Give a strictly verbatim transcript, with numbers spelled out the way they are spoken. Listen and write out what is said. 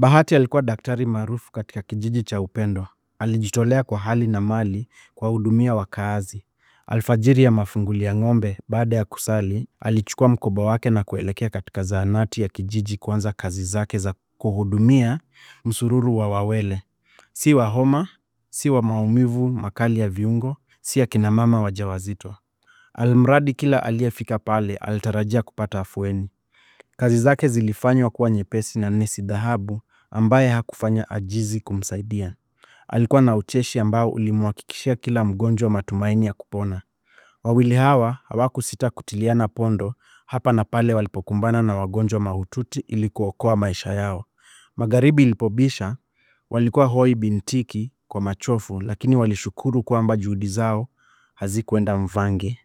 Bahati alikuwa daktari maarufu katika kijiji cha Upendo. Alijitolea kwa hali na mali kuwahudumia wakaazi. Alfajiri ya mafunguli ya ng'ombe baada ya kusali, alichukua mkoba wake na kuelekea katika zahanati ya kijiji kuanza kazi zake za kuhudumia msururu wa wawele. Si wa homa, si wa maumivu makali ya viungo, si akina mama wajawazito. Almradi kila aliyefika pale alitarajia kupata afueni. Kazi zake zilifanywa kuwa nyepesi na nesi dhahabu ambaye hakufanya ajizi kumsaidia. Alikuwa na ucheshi ambao ulimhakikishia kila mgonjwa matumaini ya kupona. Wawili hawa hawakusita kutiliana pondo hapa na pale walipokumbana na wagonjwa mahututi ili kuokoa maisha yao. Magharibi ilipobisha, walikuwa hoi bin tiki kwa machofu, lakini walishukuru kwamba juhudi zao hazikuenda mvange.